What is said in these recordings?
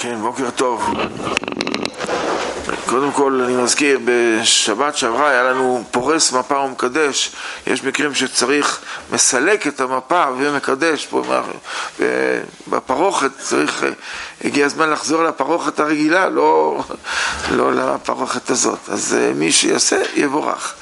כן, בוקר טוב. קודם כל אני מזכיר, בשבת שעברה היה לנו פורס מפה ומקדש. יש מקרים שצריך מסלק את המפה ומקדש. פה בפרוכת צריך, הגיע הזמן לחזור לפרוכת הרגילה, לא לפרוכת הזאת. אז מי שיעשה יבורך.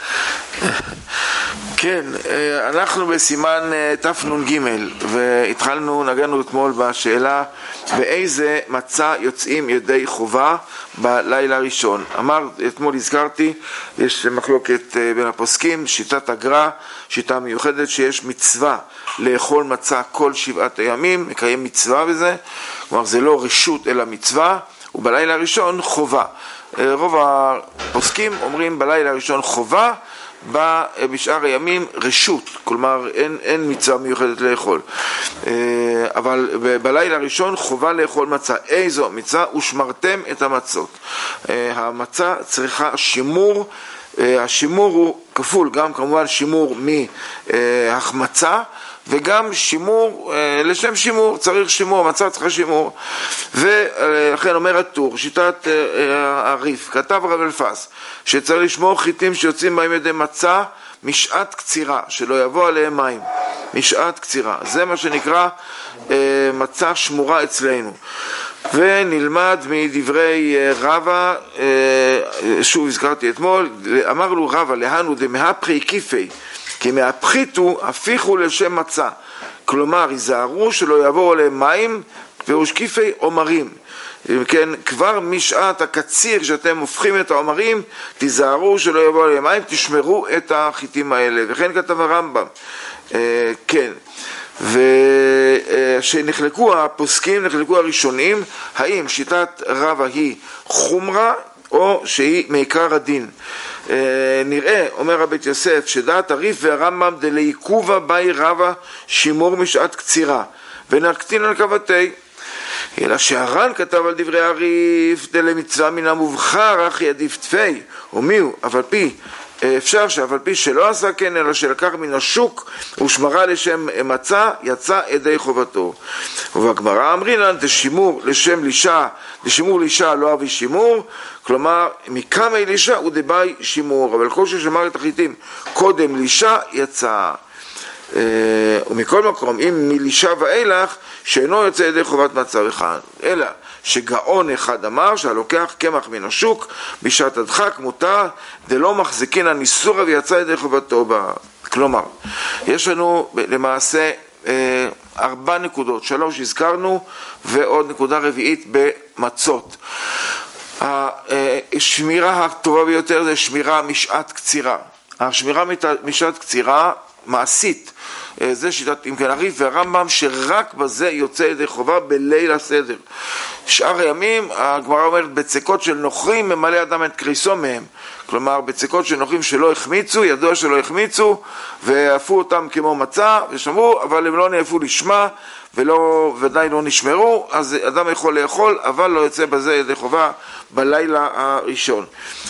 כן, אנחנו בסימן תנ"ג והתחלנו, נגענו אתמול בשאלה באיזה מצה יוצאים ידי חובה בלילה הראשון. אתמול הזכרתי, יש מחלוקת בין הפוסקים, שיטת הגר"א, שיטה מיוחדת שיש מצווה לאכול מצה כל 7 הימים, מקיים מצווה בזה, כלומר זה לא רשות אלא מצווה, ובלילה הראשון חובה. רוב הפוסקים אומרים בלילה הראשון חובה, בשאר הימים רשות, כלומר אין מצווה מיוחדת לאכול, אבל בלילה הראשון חובה לאכול מצה. איזו מצה? ושמרתם את המצות. המצה צריכה שימור, השימור הוא כפול, גם כמובן שימור מהחמצה וגם שימור, לשם שימור צריך שימור, המצה צריכה שימור. ולכן אומר הטור, שיטת הריף, כתב רב אלפס שצריך לשמור חיטים שיוצאים בהם ידי מצה משעת קצירה, שלא יבוא עליהם מים, משעת קצירה, זה מה שנקרא מצה שמורה אצלנו. ונלמד מדברי רבא, שוב הזכרתי אתמול, אמר לו רבא להנו דמהפכי כיפי, כי מהפחיתו הפיכו לשם מצה, כלומר יזהרו שלא יעבור עליהם מים, פירוש כיפי עומרים. כן, כבר משעת הקציר שאתם הופכים את העומרים, תיזהרו שלא יעבור עליהם מים, תשמרו את החיטים האלה. וכן כתב הרמב"ם, כן, ושנחלקו הפוסקים, נחלקו הראשונים, האם שיטת רבא היא חומרה או שהיא מעיקר הדין. נראה, אומר רבית יוסף, שדעת הריף והרמב"ם דלעיכובה באי רבא שימור משעת קצירה ונקטין על כבתי, אלא שהר"ן כתב על דברי הריף דלמצווה מן המובחר אחי עדיף תפי, ומיהו אבל פי אפשר שאף על פי שלא עשה כן אלא שלקח מן השוק ושמרה לשם מצה יצא ידי חובתו. ובגמרא אמרינן דשימור לשם לישה, דשימור לישה לא אבי שימור, כלומר מכמה לישה הוא דבאי שימור, אבל כל ששמר את החיטים קודם לישה יצא. ומכל מקום אם מלישה ואילך שאינו יוצא ידי חובת מצה אחד, אלא שגאון אחד אמר שהלוקח קמח מן השוק בשעת הדחק מותר דלא מחזיקין הניסורה ויצא ידי חובתו בה. כלומר יש לנו למעשה 4 נקודות, 3 הזכרנו ועוד נקודה רביעית במצות. השמירה הטובה ביותר זה שמירה משעת קצירה. השמירה משעת קצירה מעשית, זה שיטת אם כן הריף והרמב"ם שרק בזה יוצא ידי חובה בליל הסדר. שאר הימים הגמרא אומרת בצקות של נוכרים ממלא אדם את קריסו מהם, כלומר בצקות של נוכרים שלא החמיצו, ידוע שלא החמיצו ועפו אותם כמו מצה ושמרו, אבל הם לא נעפו לשמה ודאי לא נשמרו, אז אדם יכול לאכול אבל לא יוצא בזה ידי חובה בלילה הראשון.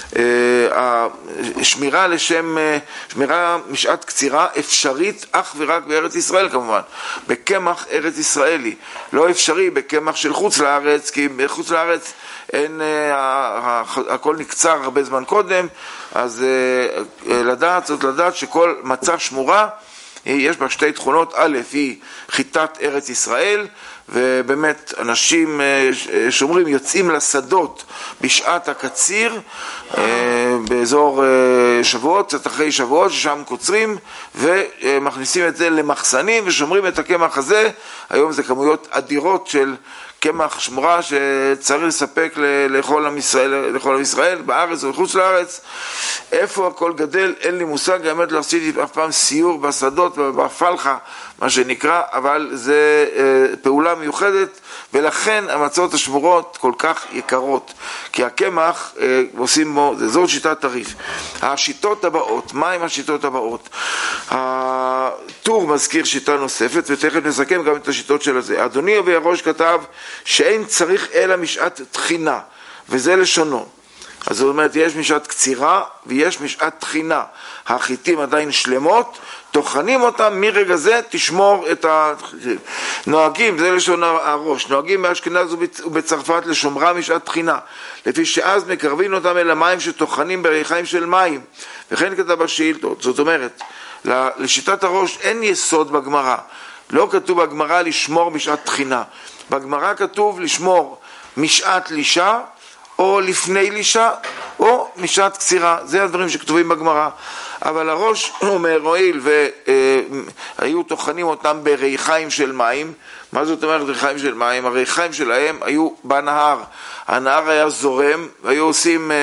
שמירה לשם, שמירה משעת קצירה אפשרית אך ורק בארץ ישראל כמובן, בקמח ארץ ישראלי, לא אפשרי בקמח של חוץ לארץ, כי בחוץ לארץ אין, הכל נקצר הרבה זמן קודם, אז זאת לדעת שכל מצה שמורה יש בה 2 תכונות. א' היא חיטת ארץ ישראל, ובאמת אנשים שומרים יוצאים לשדות בשעת הקציר באזור שבועות, קצת אחרי שבועות, ששם קוצרים ומכניסים את זה למחסנים ושומרים את הקמח הזה. היום זה כמויות אדירות של קמח שמורה שצריך לספק לכל עם ישראל בארץ ובחוץ לארץ. איפה הכל גדל אין לי מושג, האמת לא עשיתי אף פעם סיור בשדות בפלחה מה שנקרא, אבל זה פעולה מיוחדת, ולכן המצות השמורות כל כך יקרות, כי הקמח עושים בו, זאת שיטת הריף. השיטות הבאות, מה עם השיטות הבאות? הטור מזכיר שיטה נוספת, ותכף נסכם גם את השיטות של זה. אדוני אבי הראש כתב שאין צריך אלא משעת תחינה, וזה לשונו. אז זאת אומרת, יש משעת קצירה ויש משעת תחינה. החיטים עדיין שלמות, תוכנים אותם, מרגע זה תשמור את החיטים. נוהגים, זה לשון הראש, נוהגים באשכנז ובצרפת לשומרה משעת תחינה, לפי שאז מקרבים אותם אל המים שתוכנים בריחיים של מים, וכן כתב בשאילתות. זאת אומרת, לשיטת הראש אין יסוד בגמרא, לא כתוב בגמרא לשמור משעת תחינה, בגמרא כתוב לשמור משעת לישה, או לפני לישה, או משעת קצירה. זה הדברים שכתובים בגמרא. אבל הראש אומר, הואיל והיו טוחנים אותם בריחיים של מים. מה זאת אומרת ריחיים של מים? הריחיים שלהם היו בנהר. הנהר היה זורם, והיו עושים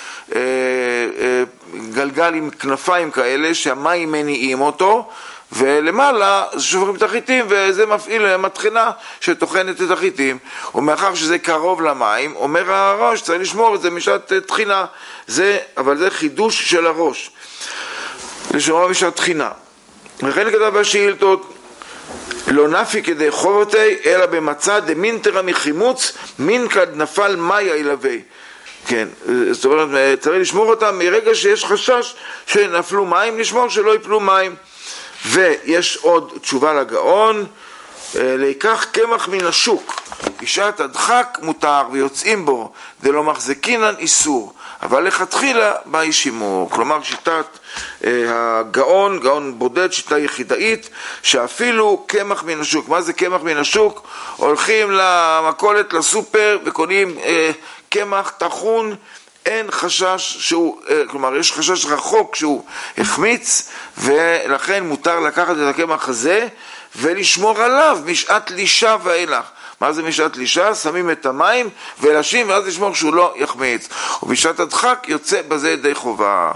גלגל עם כנפיים כאלה, שהמים מניעים אותו, ולמעלה שוברים את החיטים, וזה מפעיל מטחנה שטוחנת את החיטים. ומאחר שזה קרוב למים, אומר הראש, צריך לשמור את זה משעת תחינה. אבל זה חידוש של הראש, לשמור משעת תחינה. וכן כתב בשאילתות, לא נפי כדי חובותי, אלא במצא דמינטרה מחימוץ, מין כד נפל מאי אילווי. כן, זאת אומרת, צריך לשמור אותם מרגע שיש חשש שנפלו מים, לשמור שלא יפלו מים. ויש עוד תשובה לגאון, להיקח קמח מן השוק, בשעת הדחק מותר ויוצאים בו, דלא מחזקינן איסור, אבל לכתחילה באי שימור. כלומר שיטת הגאון, גאון בודד, שיטה יחידאית, שאפילו קמח מן השוק. מה זה קמח מן השוק? הולכים למכולת, לסופר, וקונים קמח טחון, אין חשש שהוא, כלומר יש חשש רחוק שהוא החמיץ, ולכן מותר לקחת את הקמח הזה ולשמור עליו משעת לישה ואילך. מה זה משעת לישה? שמים את המים ולשים, ואז לשמור שהוא לא יחמיץ. ובשעת הדחק יוצא בזה ידי חובה.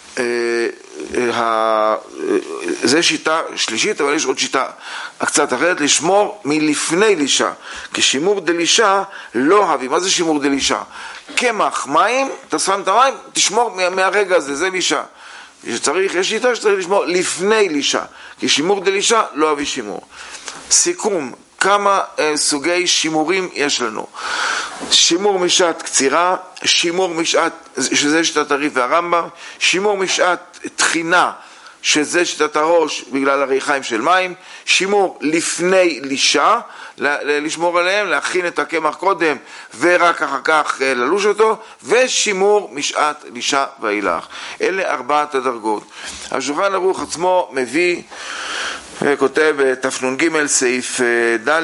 זה שיטה שלישית, אבל יש עוד שיטה קצת אחרת, לשמור מלפני לישה. כי דלישה לא הביא. מה זה שימור דלישה? קמח מים, אתה שם את המים, תשמור מהרגע הזה, זה לישה. יש שיטה שצריך לשמור לפני לישה, כי שימור דלישה לא הביא שימור. סיכום, כמה סוגי שימורים יש לנו? שימור משעת קצירה, שימור משעת, שזה שיטת הרי"ף והרמב"ם, שימור משעת תחינה, שזה שיטת הראש בגלל הריחיים של מים, שימור לפני לישה, לשמור עליהם, להכין את הקמח קודם ורק אחר כך ללוש אותו, ושימור משעת לישה ואילך. אלה 4 הדרגות. השולחן ערוך עצמו מביא וכותב תנ"ג סעיף ד'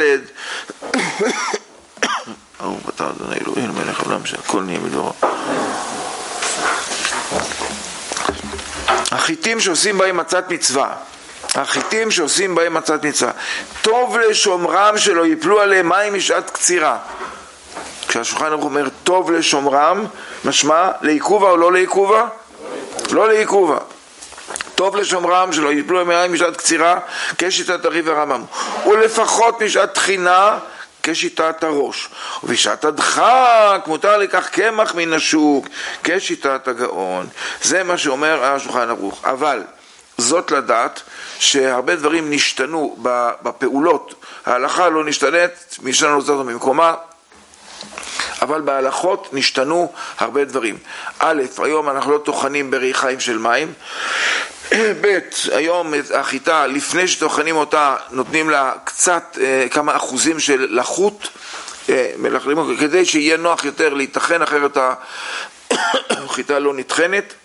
ברוך אתה אדוני אלוהינו מלך העולם שהכל נהיה בדברו. החיטים שעושים בהם מצת מצווה, החיטים שעושים בהם מצת מצווה, טוב לשומרם שלא יפלו עליהם מים משעת קצירה. כשהשולחן ערוך אומר טוב לשומרם, משמע לעיכובה או לא לעיכובה? לא לעיכובה. טוב לשומרם שלא יפלו עליהם מים משעת קצירה, כשיטת הרי"ף והרמב"ם, ולפחות משעת תחינה כשיטת הראש. ובשעת הדחק מותר לקח קמח מן השוק כשיטת הגאון. זה מה שאומר השולחן ערוך. אבל זאת לדעת שהרבה דברים נשתנו בפעולות. ההלכה לא נשתנית, משנה זאת ממקומה, אבל בהלכות נשתנו הרבה דברים. א', היום אנחנו לא טוחנים בריחיים של מים. ב', היום החיטה, לפני שטוחנים אותה, נותנים לה קצת, כמה אחוזים של לחות, כדי שיהיה נוח יותר להתכן, אחרת החיטה לא נטחנת.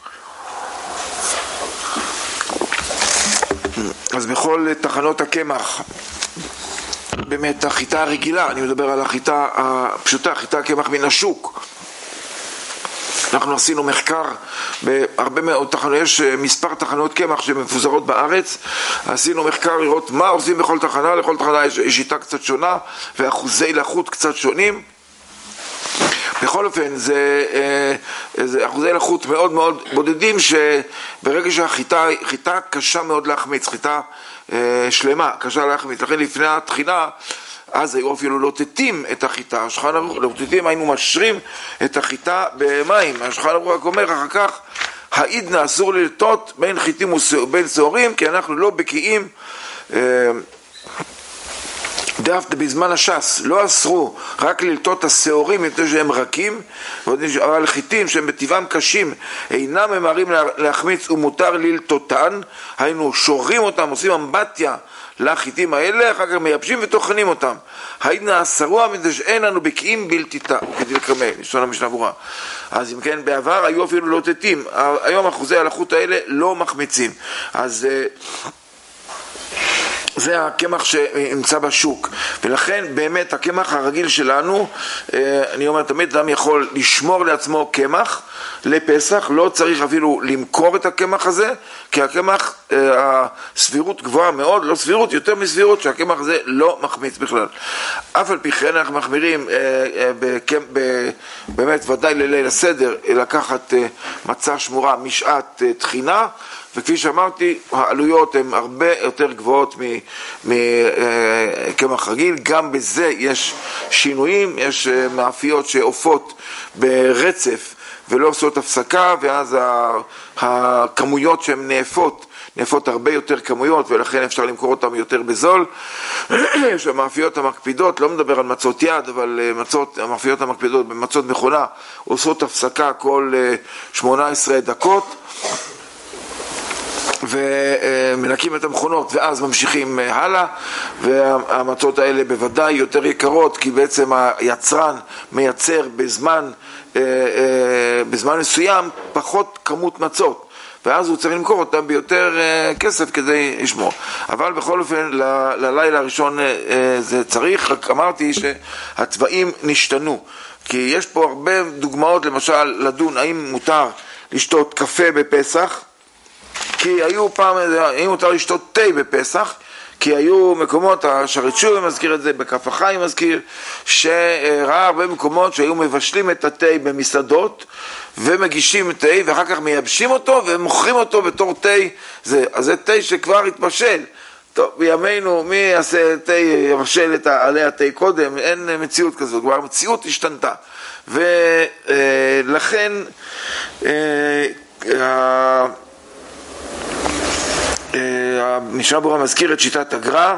אז בכל תחנות הקמח, באמת החיטה הרגילה, אני מדבר על החיטה הפשוטה, חיטה קמח מן השוק. אנחנו עשינו מחקר בהרבה מאוד תחנות, יש מספר תחנות קמח שמפוזרות בארץ, עשינו מחקר לראות מה עושים בכל תחנה, לכל תחנה יש שיטה קצת שונה ואחוזי לחות קצת שונים. בכל אופן זה אחוזי לחות מאוד מאוד בודדים, שברגע שהחיטה קשה מאוד להחמיץ, חיטה שלמה קשה להחמיץ, לכן לפני התחינה אז היו אפילו לוטטים את החיטה, השולחן ערוך, לוטטים, היינו משרים את החיטה במים. השולחן ערוך רק אומר אחר כך, העידנא אסור ללטות בין חיטים ובין שעורים, כי אנחנו לא בקיאים דווקא בזמן הש"ס לא אסרו רק ללטות השעורים יותר שהם רכים, אבל חיטים שהם בטבעם קשים אינם ממהרים להחמיץ ומותר ללטותן, היינו שורים אותם, עושים אמבטיה לחיטים האלה, אחר כך מייבשים וטוחנים אותם. היינה אסרוה מפני שאין לנו בקיאים בלתיתה, כדלקמן, לשון המשנה ברורה. אז אם כן, בעבר היו אפילו לוטטים, היום אחוזי הלחות האלה לא מחמיצים. אז זה הקמח שנמצא בשוק, ולכן באמת הקמח הרגיל שלנו, אני אומר תמיד, אדם יכול לשמור לעצמו קמח לפסח, לא צריך אפילו למכור את הקמח הזה, כי הקמח, הסבירות גבוהה מאוד, לא סבירות, יותר מסבירות שהקמח הזה לא מחמיץ בכלל. אף על פי כן אנחנו מחמירים באמת ודאי לליל הסדר לקחת מצה שמורה משעת תחינה, וכפי שאמרתי, העלויות הן הרבה יותר גבוהות מקמח רגיל. גם בזה יש שינויים, יש מאפיות שעופות ברצף ולא עושות הפסקה, ואז הכמויות שהן נאפות הרבה יותר כמויות, ולכן אפשר למכור אותן יותר בזול. יש המאפיות המקפידות, לא מדבר על מצות יד, אבל המאפיות המקפידות במצות מכונה עושות הפסקה כל 18 דקות, ומנקים את המכונות ואז ממשיכים הלאה. והמצות האלה בוודאי יותר יקרות, כי בעצם היצרן מייצר בזמן מסוים פחות כמות מצות, ואז הוא צריך למכור אותם ביותר כסף כדי לשמור. אבל בכל אופן ללילה הראשון זה צריך. רק אמרתי שהצבעים נשתנו, כי יש פה הרבה דוגמאות, למשל לדון האם מותר לשתות קפה בפסח, כי היו פעם, אם מותר לשתות תה בפסח, כי היו מקומות, השערי תשובה מזכיר את זה, בכף החיים מזכיר, שראה הרבה מקומות שהיו מבשלים את התה במסעדות, ומגישים תה, ואחר כך מייבשים אותו, ומוכרים אותו בתור תה. אז זה תה שכבר התבשל. טוב, בימינו, מי יעשה תה, יבשל עלי התה קודם? אין מציאות כזאת, כבר המציאות השתנתה. ולכן, המשנה ברורה מזכיר את שיטת הגר"א,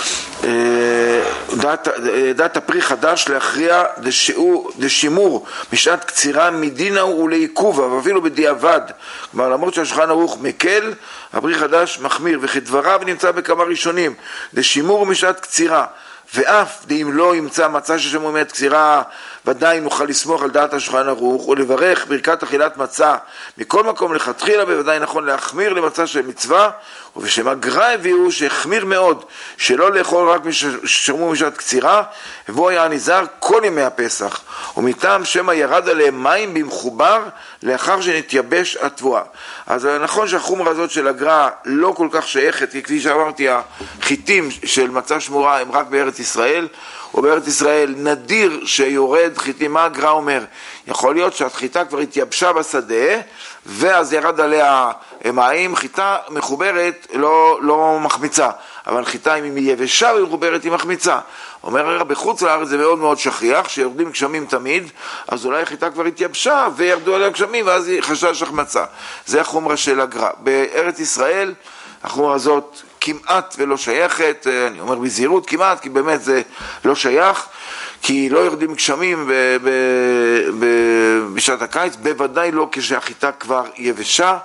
דעת הפרי חדש להכריע דשימור משעת קצירה מדינה ולעיכובה, ואפילו בדיעבד. כלומר, למרות שהשולחן ערוך מקל, הפרי חדש מחמיר, וכדבריו נמצא בכמה ראשונים דשימור משעת קצירה, ואף אם לא ימצא מצה ששמור משעת קצירה, ודאי נוכל לסמוך על דעת השולחן ערוך ולברך ברכת אכילת מצה. מכל מקום לכתחילה בוודאי נכון להחמיר למצה של מצווה, ובשם הגר"א הביאו שהחמיר מאוד שלא לאכול רק ששמרו משעת קצירה, ובו היה נזהר כל ימי הפסח, ומטעם שמא ירד עליהם מים במחובר לאחר שנתייבש התבואה. אז נכון שהחומרה הזאת של הגר"א לא כל כך שייכת, כי כפי שאמרתי, החיטים של מצה שמורה הם רק בארץ ישראל, ובארץ ישראל נדיר שיורד חיטים. מה הגר"א אומר? יכול להיות שהחיטה כבר התייבשה בשדה, ואז ירד עליה מים. חיטה מחוברת לא מחמיצה, אבל חיטה אם היא יבשה ומחוברת היא מחמיצה. אומר בחוץ לארץ זה מאוד מאוד שכיח, שיורדים גשמים תמיד, אז אולי החיטה כבר התייבשה וירדו עליה גשמים, ואז היא חשש החמצה. זה החומרה של הגר"א. בארץ ישראל החומרה הזאת כמעט ולא שייכת, אני אומר בזהירות כמעט, כי באמת זה לא שייך, כי לא יורדים גשמים בשעת הקיץ, בוודאי לא כשהחיטה כבר יבשה,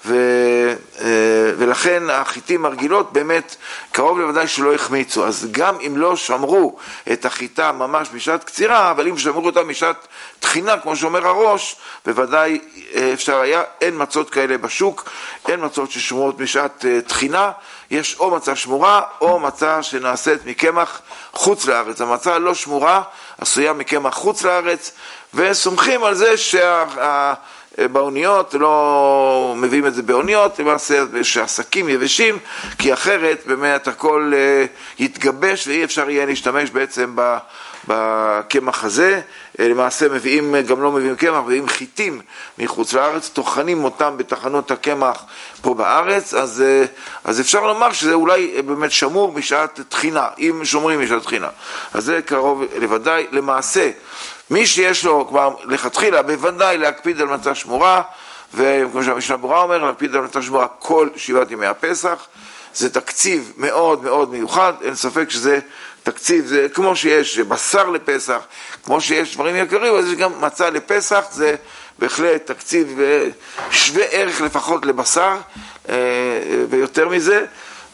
ולכן החיטים הרגילות באמת קרוב לוודאי שלא החמיצו. אז גם אם לא שמרו את החיטה ממש בשעת קצירה, אבל אם שמרו אותה בשעת תחינה, כמו שאומר הראש, בוודאי אפשר היה. אין מצות כאלה בשוק, אין מצות ששמורות בשעת תחינה. יש או מצה שמורה או מצה שנעשית מקמח חוץ לארץ. המצה לא שמורה, עשויה מקמח חוץ לארץ, וסומכים על זה באוניות, לא מביאים את זה באוניות, למעשה שעסקים יבשים, כי אחרת באמת הכל יתגבש ואי אפשר יהיה להשתמש בעצם בקמח הזה. למעשה גם לא מביאים קמח, מביאים חיטים מחוץ לארץ, טוחנים אותם בתחנות הקמח פה בארץ, אז אפשר לומר שזה אולי באמת שמור משעת תחינה, אם שומרים משעת תחינה. אז זה קרוב לוודאי. למעשה מי שיש לו כבר לכתחילה בוודאי להקפיד על מצה שמורה, וכמו שהמשנה ברורה אומר, להקפיד על מצה שמורה כל 7 ימי הפסח, זה תקציב מאוד מאוד מיוחד, אין ספק שזה תקציב, זה כמו שיש בשר לפסח, כמו שיש דברים יקרים, אז יש גם מצה לפסח, זה בהחלט תקציב שווה ערך לפחות לבשר, ויותר מזה,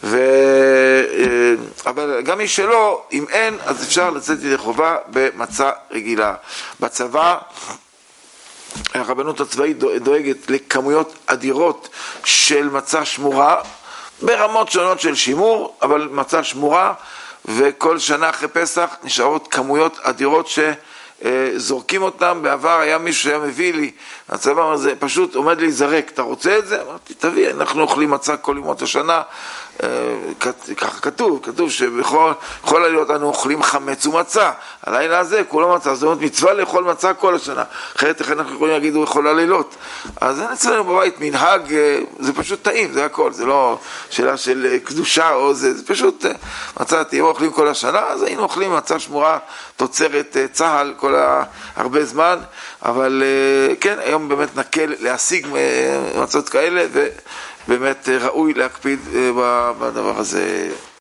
אבל גם מי שלא, אם אין, אז אפשר לצאת ידי חובה במצה רגילה. בצבא, הרבנות הצבאית דואגת לכמויות אדירות של מצה שמורה, ברמות שונות של שימור, אבל מצה שמורה, וכל שנה אחרי פסח נשארות כמויות אדירות שזורקים אותם. בעבר היה מישהו שהיה מביא לי, הצבא הזה פשוט עומד להיזרק, אתה רוצה את זה? אמרתי, תביא, אנחנו אוכלים מצה כל ימות השנה, ככה כתוב שבכל הלילות אנו אוכלים חמץ ומצה, הלילה הזה כולו מצה, זאת אומרת מצווה לאכול מצה כל השנה, אחרת איך אנחנו יכולים להגיד הוא יכול הלילות. אז אין אצלנו בבית מנהג, זה פשוט טעים, זה הכל, זה לא שאלה של קדושה או זה פשוט מצה, תהיה אוכלים כל השנה, אז היינו אוכלים מצה שמורה תוצרת צהל הרבה זמן, אבל כן, היום באמת נקל להשיג מצות כאלה, ובאמת ראוי להקפיד בדבר הזה.